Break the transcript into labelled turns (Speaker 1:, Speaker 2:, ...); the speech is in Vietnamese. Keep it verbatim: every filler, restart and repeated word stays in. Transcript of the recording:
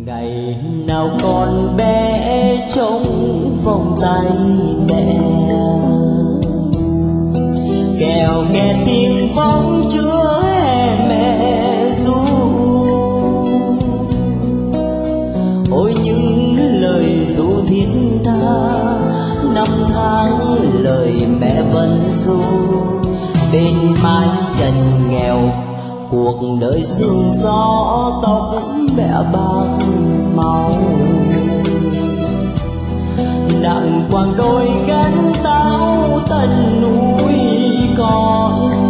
Speaker 1: Ngày nào con bé trong vòng tay mẹ, kèo nghe tiếng bóng chúa mẹ ru. Ôi những lời ru thiết tha, năm tháng lời mẹ vẫn ru. Bên mái trần nghèo cuộc đời sương gió, tóc mẹ bạc màu nặng quàng đôi gánh táo tận núi con.